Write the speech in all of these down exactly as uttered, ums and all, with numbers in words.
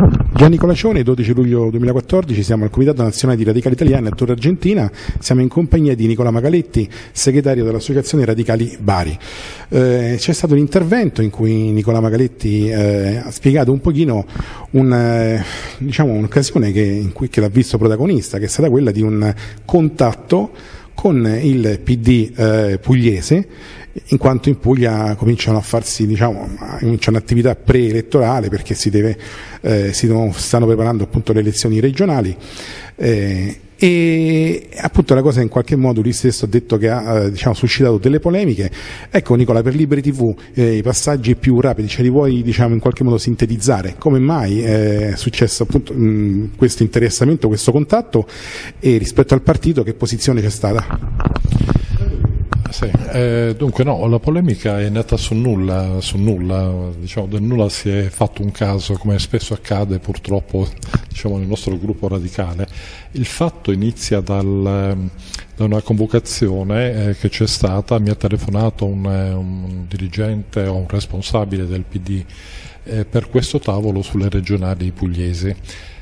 Gianni Colacione, dodici luglio duemilaquattordici, siamo al Comitato Nazionale di Radicali Italiani a Torre Argentina, siamo in compagnia di Nicola Magaletti, segretario dell'Associazione Radicali Bari. Eh, c'è stato un intervento in cui Nicola Magaletti eh, ha spiegato un pochino un, eh, diciamo, un'occasione che, in cui, che l'ha visto protagonista, che è stata quella di un contatto con il P D eh, pugliese, in quanto in Puglia cominciano a farsi, diciamo, cominciano attività preelettorale perché si deve, eh, si stanno preparando appunto le elezioni regionali eh, e appunto la cosa in qualche modo lui stesso ha detto che ha eh, diciamo, suscitato delle polemiche. Ecco Nicola, per Liberi tivù eh, i passaggi più rapidi ce li vuoi diciamo in qualche modo sintetizzare? Come mai eh, è successo appunto mh, questo interessamento, questo contatto, e rispetto al partito che posizione c'è stata? Sì, eh, dunque no, la polemica è nata su nulla, su nulla, diciamo del nulla si è fatto un caso, come spesso accade purtroppo diciamo, nel nostro gruppo radicale. Il fatto inizia dal, da una convocazione eh, che c'è stata, mi ha telefonato un, un dirigente o un responsabile del P D eh, per questo tavolo sulle regionali pugliesi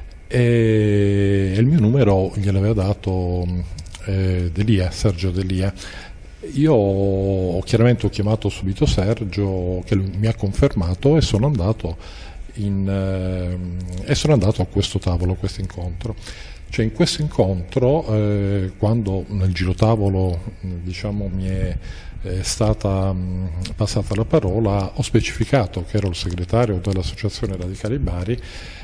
e, e il mio numero gliel'aveva dato eh, Delia, Sergio Delia. Io ho, chiaramente ho chiamato subito Sergio che mi ha confermato e sono andato, in, eh, e sono andato a questo tavolo, a questo incontro. Cioè in questo incontro, eh, quando nel girotavolo diciamo, mi è, è stata mh, passata la parola, ho specificato che ero il segretario dell'Associazione Radicali Bari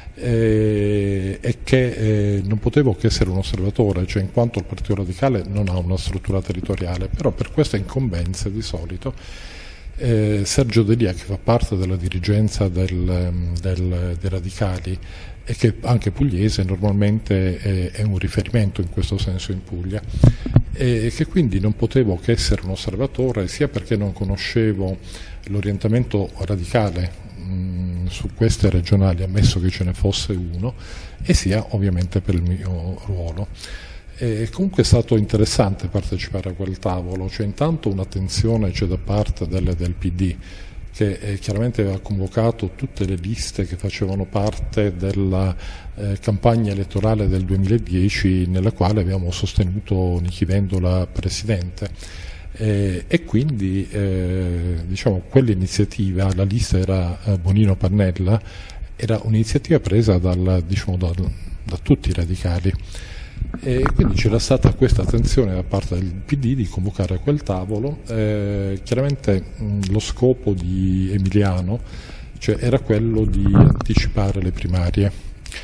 Eh, e che eh, non potevo che essere un osservatore, cioè in quanto il Partito Radicale non ha una struttura territoriale, però per queste incombenze di solito eh, Sergio Delia, che fa parte della dirigenza del, del, dei Radicali e che anche pugliese, normalmente è, è un riferimento in questo senso in Puglia, e che quindi non potevo che essere un osservatore, sia perché non conoscevo l'orientamento radicale su queste regionali, ammesso che ce ne fosse uno, e sia ovviamente per il mio ruolo. E comunque è stato interessante partecipare a quel tavolo, cioè intanto un'attenzione c'è da parte del, del P D, che eh, chiaramente aveva convocato tutte le liste che facevano parte della eh, campagna elettorale del duemiladieci, nella quale abbiamo sostenuto Nichi Vendola presidente. Eh, e quindi eh, diciamo, quell'iniziativa, la lista era eh, Bonino Pannella, era un'iniziativa presa dal, diciamo, da, da tutti i radicali e quindi c'era stata questa attenzione da parte del P D di convocare quel tavolo. Eh, chiaramente mh, lo scopo di Emiliano cioè, era quello di anticipare le primarie,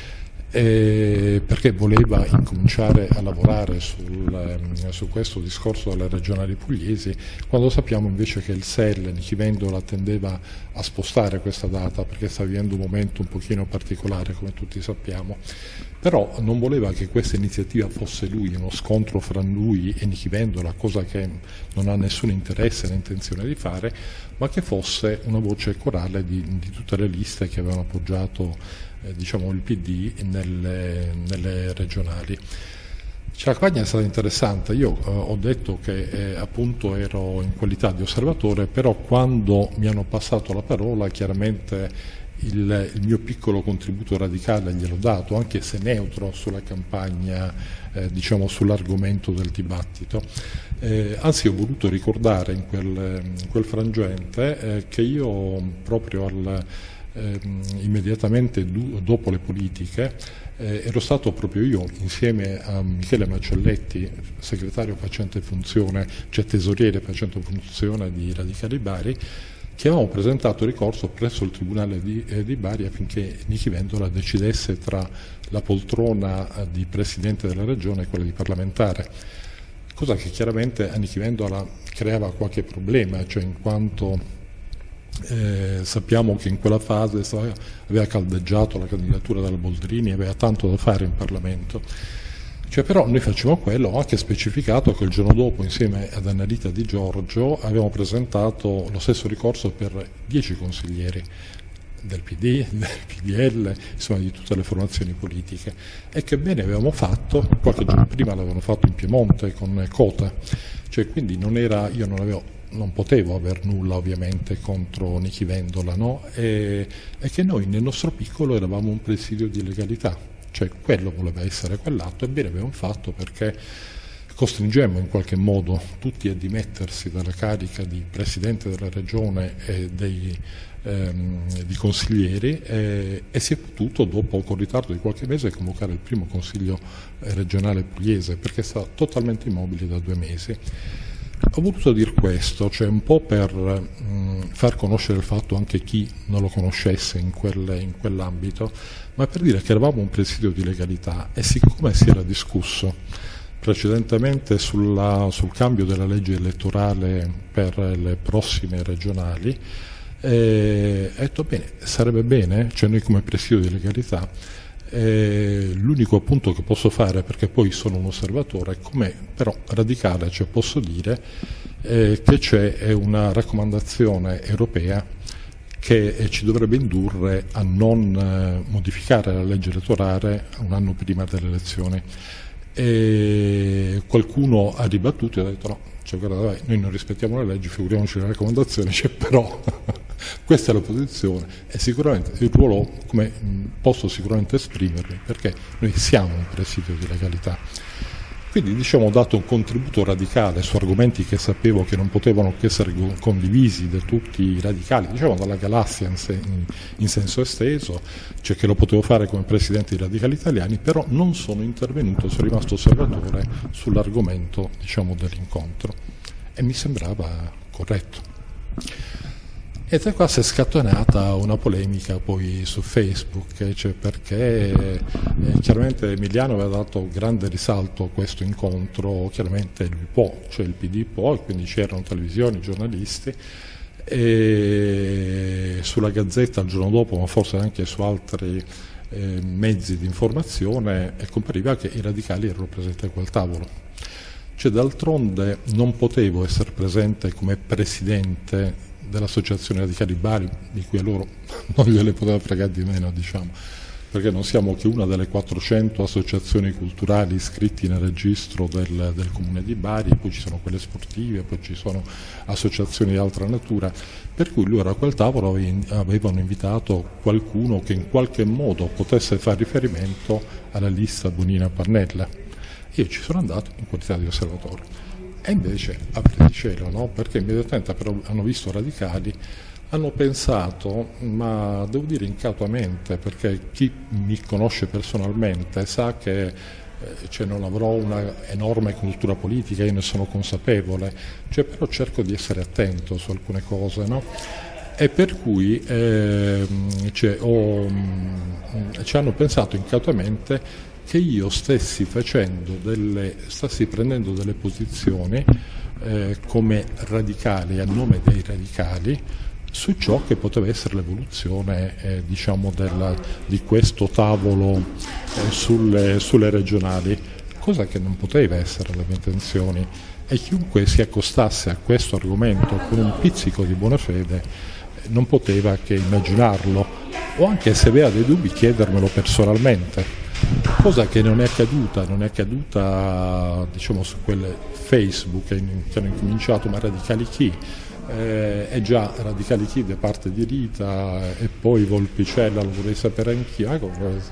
Eh, perché voleva incominciare a lavorare sul, eh, su questo discorso delle regionali pugliesi, quando sappiamo invece che il S E L, Nichi Vendola, tendeva a spostare questa data perché sta vivendo un momento un pochino particolare, come tutti sappiamo. Però non voleva che questa iniziativa fosse lui, uno scontro fra lui e Nichi Vendola, cosa che non ha nessun interesse né intenzione di fare, ma che fosse una voce corale di, di tutte le liste che avevano appoggiato Eh, diciamo il P D nelle, nelle regionali. Cioè, la campagna è stata interessante. Io eh, ho detto che eh, appunto ero in qualità di osservatore, però quando mi hanno passato la parola chiaramente il, il mio piccolo contributo radicale gliel'ho dato, anche se neutro sulla campagna, eh, diciamo sull'argomento del dibattito. Eh, anzi ho voluto ricordare in quel, in quel frangente eh, che io proprio al Eh, immediatamente du- dopo le politiche eh, ero stato proprio io insieme a Michele Macelletti, segretario facente funzione, cioè tesoriere facente funzione di Radicali Bari, che avevamo presentato ricorso presso il Tribunale di, eh, di Bari affinché Nichi Vendola decidesse tra la poltrona eh, di Presidente della Regione e quella di parlamentare, cosa che chiaramente a Nichi Vendola creava qualche problema, cioè in quanto Eh, sappiamo che in quella fase stava, aveva caldeggiato la candidatura della Boldrini, aveva tanto da fare in Parlamento. Cioè, però noi facciamo quello, ho anche specificato che il giorno dopo insieme ad Annalita Di Giorgio abbiamo presentato lo stesso ricorso per dieci consiglieri del P D, del P D L, insomma di tutte le formazioni politiche, e che bene avevamo fatto, qualche giorno prima l'avevano fatto in Piemonte con Cota, cioè quindi non era, io non avevo non potevo aver nulla ovviamente contro Nichi Vendola, no? e, e che noi nel nostro piccolo eravamo un presidio di legalità, cioè quello voleva essere quell'atto, e bene abbiamo fatto, perché costringemmo in qualche modo tutti a dimettersi dalla carica di presidente della regione e dei, ehm, di consiglieri, eh, e si è potuto, dopo con ritardo di qualche mese, convocare il primo consiglio regionale pugliese, perché sta totalmente immobile da due mesi. Ho voluto dire questo, cioè un po' per mh, far conoscere il fatto anche chi non lo conoscesse in, quel, in quell'ambito, ma per dire che eravamo un presidio di legalità, e siccome si era discusso precedentemente sulla, sul cambio della legge elettorale per le prossime regionali, eh, ho detto bene, sarebbe bene, cioè noi come presidio di legalità, eh, l'unico appunto che posso fare, perché poi sono un osservatore, come però radicale, cioè posso dire eh, che c'è una raccomandazione europea che ci dovrebbe indurre a non eh, modificare la legge elettorale un anno prima delle elezioni. E qualcuno ha ribattuto e ha detto no, cioè, guarda, dai, noi non rispettiamo le leggi, figuriamoci le raccomandazioni, cioè, però questa è la posizione, e sicuramente il ruolo come mh, posso sicuramente esprimermi, perché noi siamo un presidio di legalità. Quindi diciamo ho dato un contributo radicale su argomenti che sapevo che non potevano che essere condivisi da tutti i radicali, diciamo dalla galassia in, sen in senso esteso, cioè che lo potevo fare come presidente dei radicali italiani, però non sono intervenuto, sono rimasto osservatore sull'argomento, diciamo, dell'incontro, e mi sembrava corretto. E da qua si è scatenata una polemica poi su Facebook, cioè perché eh, chiaramente Emiliano aveva dato grande risalto a questo incontro, chiaramente lui può, cioè il P D può, e quindi c'erano televisioni, giornalisti, e sulla Gazzetta il giorno dopo, ma forse anche su altri eh, mezzi di informazione, e compariva che i radicali erano presenti a quel tavolo. Cioè d'altronde non potevo essere presente come presidente dell'Associazione Radicali Bari, di cui a loro non gliele poteva fregare di meno, diciamo, perché non siamo che una delle quattrocento associazioni culturali iscritti nel registro del, del Comune di Bari, poi ci sono quelle sportive, poi ci sono associazioni di altra natura, per cui loro a quel tavolo avevano invitato qualcuno che in qualche modo potesse fare riferimento alla lista Bonina Pannella. Io ci sono andato in qualità di osservatore. E invece, apri di cielo, no? Perché immediatamente però hanno visto radicali, hanno pensato, ma devo dire incautamamente, perché chi mi conosce personalmente sa che eh, cioè non avrò una enorme cultura politica, io ne sono consapevole, cioè, però cerco di essere attento su alcune cose, no? E per cui eh, cioè, ho, ci hanno pensato incautamente che io stessi facendo delle, stessi prendendo delle posizioni eh, come radicali, a nome dei radicali, su ciò che poteva essere l'evoluzione eh, diciamo della, di questo tavolo eh, sulle, sulle regionali, cosa che non poteva essere le mie intenzioni, e chiunque si accostasse a questo argomento con un pizzico di buona fede eh, non poteva che immaginarlo, o anche se aveva dei dubbi chiedermelo personalmente. Cosa che non è accaduta, non è accaduta diciamo su quelle Facebook che, che hanno incominciato, ma radicali chi? Eh, è già radicali chi da parte di Rita, e poi Volpicella, lo vorrei sapere anch'io, ecco,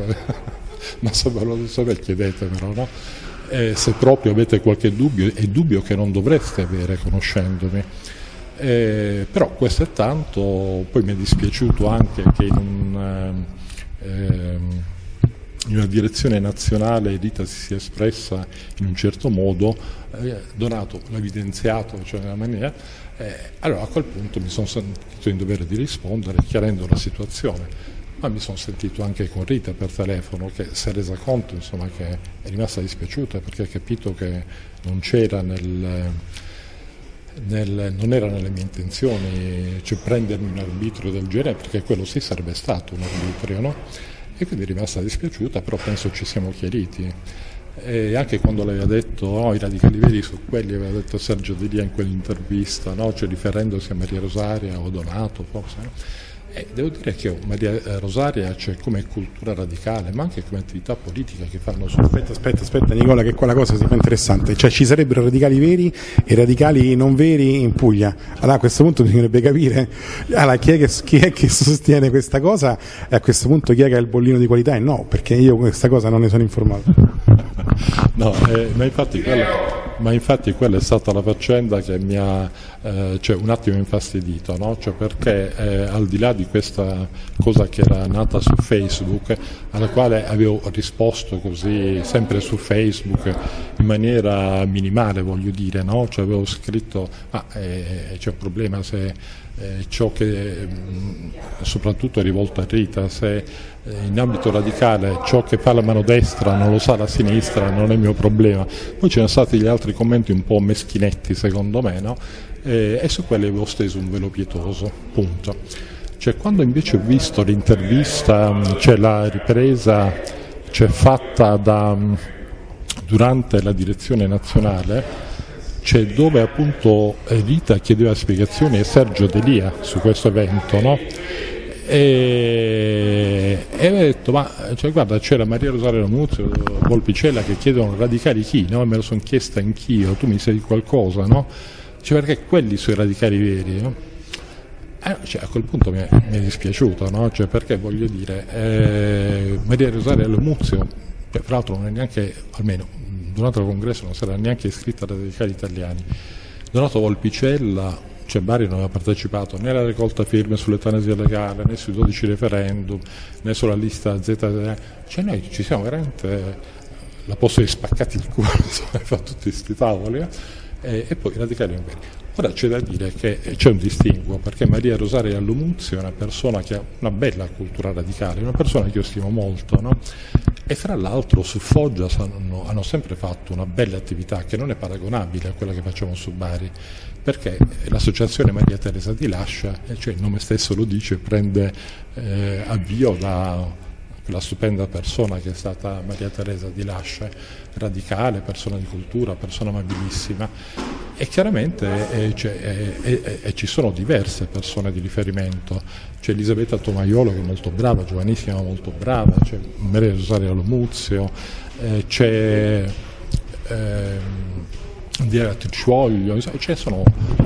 ma se ve lo sapete chiedetemelo, no? Eh, se proprio avete qualche dubbio, è dubbio che non dovreste avere conoscendomi. Eh, però questo è tanto, poi mi è dispiaciuto anche che in un... Eh, in una direzione nazionale Rita si sia espressa in un certo modo, eh, Donato l'ha evidenziato, cioè nella maniera, eh, allora a quel punto mi sono sentito in dovere di rispondere chiarendo la situazione, ma mi sono sentito anche con Rita per telefono, che si è resa conto, insomma, che è rimasta dispiaciuta perché ha capito che non c'era nel, nel, non era nelle mie intenzioni, cioè prendermi un arbitrio del genere, perché quello sì sarebbe stato un arbitrio, no? E quindi è rimasta dispiaciuta, però penso ci siamo chiariti. E anche quando lei ha detto oh, i radicali veri su quelli, aveva detto Sergio Di Lia in quell'intervista, no? Cioè riferendosi a Maria Rosaria o Donato forse, no? E devo dire che Maria Rosaria c'è come cultura radicale, ma anche come attività politica che fanno su... Aspetta, aspetta, aspetta Nicola, che qua la cosa si fa interessante. Cioè ci sarebbero radicali veri e radicali non veri in Puglia. Allora a questo punto bisognerebbe capire allora, chi, è che, chi è che sostiene questa cosa e a questo punto chi è che ha il bollino di qualità e no, perché io questa cosa non ne sono informato. No, eh, ma infatti quella... Ma infatti quella è stata la faccenda che mi ha eh, cioè, un attimo infastidito, no? Cioè perché eh, al di là di questa cosa che era nata su Facebook, alla quale avevo risposto così sempre su Facebook in maniera minimale, voglio dire, no? Cioè avevo scritto ma eh, c'è un problema se eh, ciò che mh, soprattutto è rivolto a Rita, se in ambito radicale ciò che fa la mano destra non lo sa la sinistra, non è il mio problema. Poi ci sono stati gli altri commenti un po' meschinetti secondo me, no? e, e su quelli avevo steso un velo pietoso, punto. Cioè, quando invece ho visto l'intervista, cioè la ripresa cioè, fatta da, durante la direzione nazionale, cioè, dove appunto Rita chiedeva spiegazioni a Sergio D'Elia su questo evento, no? E, e ho detto ma cioè, guarda, c'era Maria Rosaria Lamuzio, Volpicella che chiedono radicali chi, no? Me lo sono chiesta anch'io, tu mi sai qualcosa, no? Cioè, perché quelli sono i radicali veri, no? Eh, cioè, a quel punto mi è, mi è dispiaciuto, no? Cioè, perché voglio dire eh, Maria Rosaria Lamuzio, che fra l'altro non è neanche, almeno durante il congresso non sarà neanche iscritta ai radicali italiani. Donato Volpicella, cioè Bari non aveva partecipato né alla raccolta firme sull'eutanasia legale, né sui dodici referendum, né sulla lista Z. Cioè noi ci siamo veramente, la posso dire, spaccati il culo, fa tutti questi tavoli, eh? e, e poi i radicali non veri. Ora c'è da dire che c'è un distinguo, perché Maria Rosaria Lamuzio è una persona che ha una bella cultura radicale, una persona che io stimo molto, no? E fra l'altro su Foggia hanno, hanno sempre fatto una bella attività che non è paragonabile a quella che facciamo su Bari, perché l'associazione Maria Teresa di Lascia, cioè il nome stesso lo dice, prende eh, avvio da quella stupenda persona che è stata Maria Teresa di Lascia, radicale, persona di cultura, persona amabilissima, e chiaramente eh, cioè, eh, eh, eh, ci sono diverse persone di riferimento. C'è Elisabetta Tomaiolo che è molto brava, giovanissima molto brava, c'è Maria Rosaria Lamuzio, eh, c'è eh, Diana Tricciuoglio, ce sono...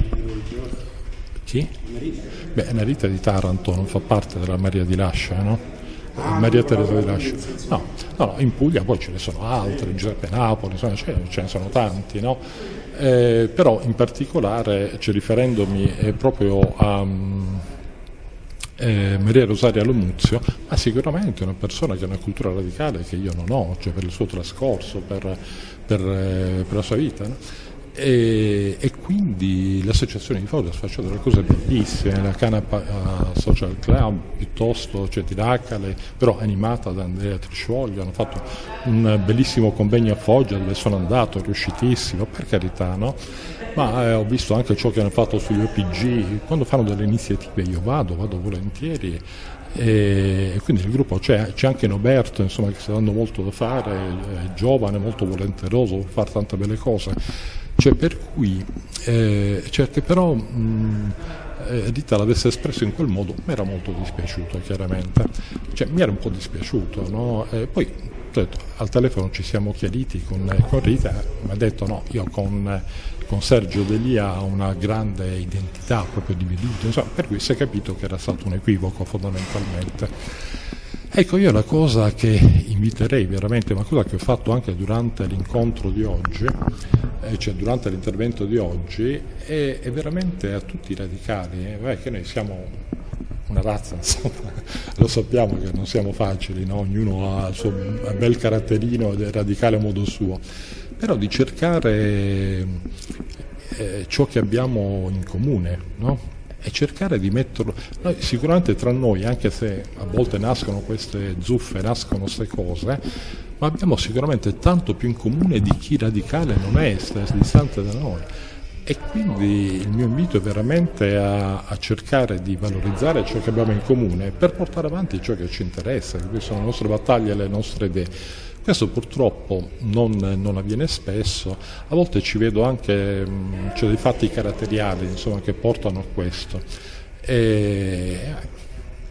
Chi? Beh, Narita di Taranto non fa parte della Maria di Lascia, no? Maria Teresa di Lascia. No, no, in Puglia poi ce ne sono altri, Giuseppe Napoli, insomma, ce, ce ne sono tanti, no? Eh, però in particolare, cioè, riferendomi eh, proprio a um, eh, Maria Rosaria Lamuzio, ma sicuramente una persona che ha una cultura radicale che io non ho, cioè per il suo trascorso, per, per, eh, per la sua vita, no? E, e quindi l'associazione di Foggia ha fatto delle cose bellissime, la Canapa Social Club piuttosto, cioè di Racale, però animata da Andrea Trisciuoglio, hanno fatto un bellissimo convegno a Foggia dove sono andato, riuscitissimo, per carità, no? Ma eh, ho visto anche ciò che hanno fatto sugli O P G, quando fanno delle iniziative io vado, vado volentieri. E quindi il gruppo c'è, c'è anche Noberto, insomma, che sta dando molto da fare, è giovane, molto volenteroso, può fare tante belle cose. Cioè, per cui, eh, cioè che però mh, eh, Rita l'avesse espresso in quel modo mi era molto dispiaciuto, chiaramente. Cioè, mi era un po' dispiaciuto, no? E poi detto, al telefono ci siamo chiariti con, con Rita, mi ha detto no, io con, con Sergio D'Elia ho una grande identità proprio diveduta, insomma, per cui si è capito che era stato un equivoco fondamentalmente. Ecco, io la cosa che inviterei veramente, una cosa che ho fatto anche durante l'incontro di oggi, eh, cioè durante l'intervento di oggi, è, è veramente a tutti i radicali, eh, beh, che noi siamo una razza, insomma, lo sappiamo che non siamo facili, no? Ognuno ha il suo bel caratterino ed è radicale a modo suo, però di cercare eh, ciò che abbiamo in comune, no? E cercare di metterlo, noi, sicuramente tra noi, anche se a volte nascono queste zuffe, nascono queste cose, ma abbiamo sicuramente tanto più in comune di chi radicale non è, sta distante da noi. E quindi il mio invito è veramente a, a cercare di valorizzare ciò che abbiamo in comune per portare avanti ciò che ci interessa, che sono le nostre battaglie e le nostre idee. Questo purtroppo non, non avviene spesso, a volte ci vedo anche, c'è cioè dei fatti caratteriali, insomma, che portano a questo. E,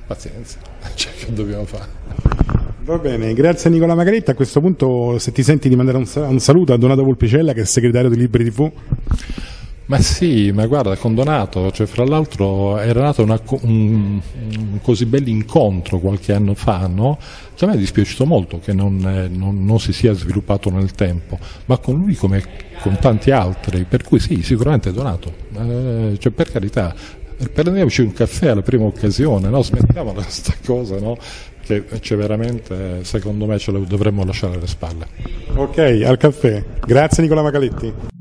pazienza, cioè, che dobbiamo fare? Va bene, grazie a Nicola Magaletti. A questo punto, se ti senti di mandare un, un saluto a Donato Volpicella, che è il segretario di Liberi tivù. Ma sì, ma guarda, con Donato, cioè, fra l'altro era nato una, un, un così bell'incontro qualche anno fa, no? Cioè, a me è dispiaciuto molto che non, non, non si sia sviluppato nel tempo, ma con lui come con tanti altri, per cui sì, sicuramente Donato, eh, cioè, per carità, prendiamoci un caffè alla prima occasione, no? Smettiamo questa cosa, no? Che cioè, veramente, secondo me, ce lo dovremmo lasciare alle spalle. Ok, al caffè. Grazie Nicola Magaletti.